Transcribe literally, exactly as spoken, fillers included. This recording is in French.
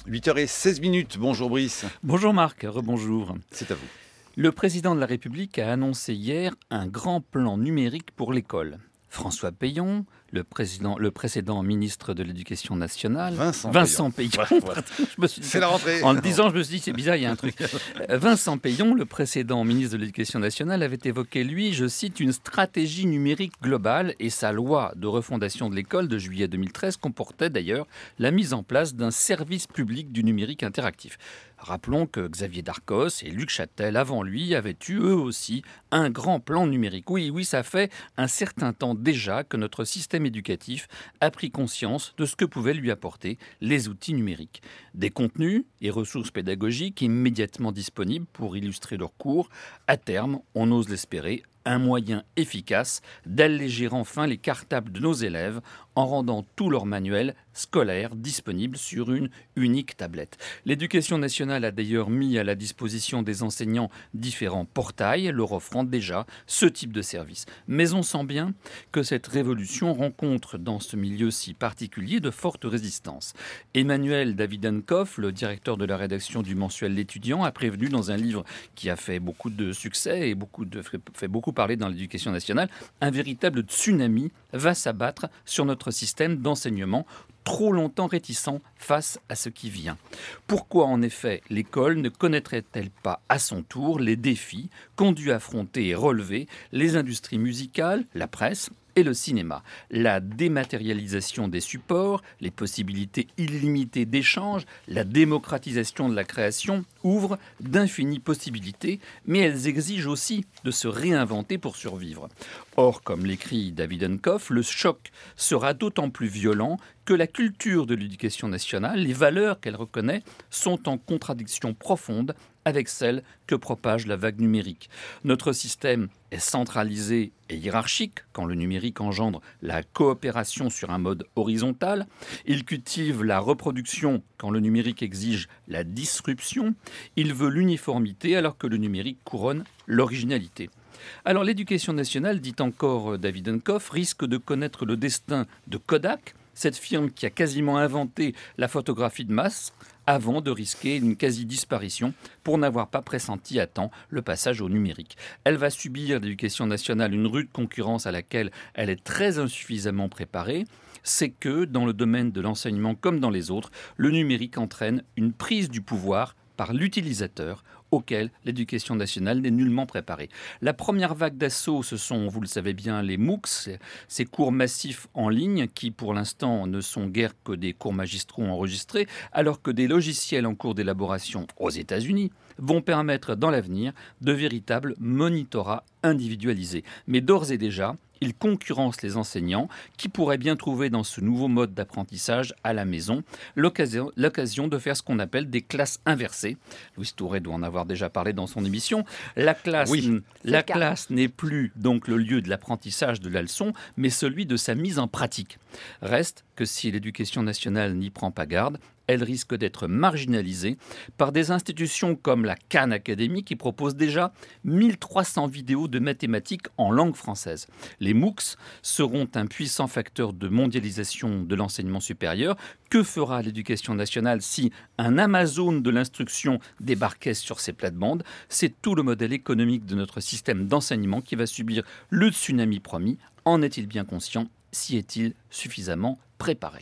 huit heures seize minutes, bonjour Brice. Bonjour Marc, rebonjour. C'est à vous. Le président de la République a annoncé hier un grand plan numérique pour l'école. François Payon, le, président, le précédent ministre de l'Éducation nationale, Vincent, Vincent Payon, Payon. Ouais, ouais. je me suis dit, c'est la rentrée. En le disant, je me suis dit, c'est bizarre, il y a un truc. Vincent Payon, le précédent ministre de l'Éducation nationale, avait évoqué, lui, je cite, une stratégie numérique globale, et sa loi de refondation de l'école de juillet deux mille treize comportait d'ailleurs la mise en place d'un service public du numérique interactif. Rappelons que Xavier Darcos et Luc Châtel, avant lui, avaient eu eux aussi un grand plan numérique. Oui, oui, ça fait un certain temps déjà que notre système éducatif a pris conscience de ce que pouvaient lui apporter les outils numériques. Des contenus et ressources pédagogiques immédiatement disponibles pour illustrer leurs cours. À terme, on ose l'espérer, un moyen efficace d'alléger enfin les cartables de nos élèves en rendant tous leurs manuels scolaires disponibles sur une unique tablette. L'Éducation nationale a d'ailleurs mis à la disposition des enseignants différents portails leur offrant déjà ce type de service. Mais on sent bien que cette révolution rencontre dans ce milieu si particulier de fortes résistances. Emmanuel Davidenkoff, le directeur de la rédaction du mensuel L'Étudiant, a prévenu dans un livre qui a fait beaucoup de succès et beaucoup de, fait beaucoup parler dans l'éducation nationale, un véritable tsunami va s'abattre sur notre système d'enseignement, trop longtemps réticent face à ce qui vient. Pourquoi, en effet, l'école ne connaîtrait-elle pas à son tour les défis qu'ont dû affronter et relever les industries musicales, la presse et le cinéma? La dématérialisation des supports, les possibilités illimitées d'échange, la démocratisation de la création ouvrent d'infinies possibilités, mais elles exigent aussi de se réinventer pour survivre. Or, comme l'écrit Davidenkoff, le choc sera d'autant plus violent que la culture de l'éducation nationale, les valeurs qu'elle reconnaît, sont en contradiction profonde avec celle que propage la vague numérique. Notre système est centralisé et hiérarchique quand le numérique engendre la coopération sur un mode horizontal. Il cultive la reproduction quand le numérique exige la disruption. Il veut l'uniformité alors que le numérique couronne l'originalité. Alors l'éducation nationale, dit encore Davidenkoff, risque de connaître le destin de Kodak, cette firme qui a quasiment inventé la photographie de masse, avant de risquer une quasi-disparition pour n'avoir pas pressenti à temps le passage au numérique. Elle va subir, l'éducation nationale, une rude concurrence à laquelle elle est très insuffisamment préparée. C'est que, dans le domaine de l'enseignement comme dans les autres, le numérique entraîne une prise du pouvoir par l'utilisateur, auquel l'éducation nationale n'est nullement préparée. La première vague d'assaut, ce sont, vous le savez bien, les MOOCs, ces cours massifs en ligne qui, pour l'instant, ne sont guère que des cours magistraux enregistrés, alors que des logiciels en cours d'élaboration aux États-Unis vont permettre dans l'avenir de véritables monitorats individualisés. Mais d'ores et déjà, ils concurrencent les enseignants qui pourraient bien trouver dans ce nouveau mode d'apprentissage à la maison l'occasion, l'occasion de faire ce qu'on appelle des classes inversées. Louis Touré doit en avoir déjà parlé dans son émission. La classe, oui, la classe n'est plus donc le lieu de l'apprentissage de la leçon, mais celui de sa mise en pratique. Reste que si l'éducation nationale n'y prend pas garde, elle risque d'être marginalisée par des institutions comme la Khan Academy qui propose déjà mille trois cents vidéos de mathématiques en langue française. Les MOOCs seront un puissant facteur de mondialisation de l'enseignement supérieur. Que fera l'éducation nationale si un Amazon de l'instruction débarquait sur ses plates-bandes? C'est tout le modèle économique de notre système d'enseignement qui va subir le tsunami promis. En est-il bien conscient? S'y est-il suffisamment préparé?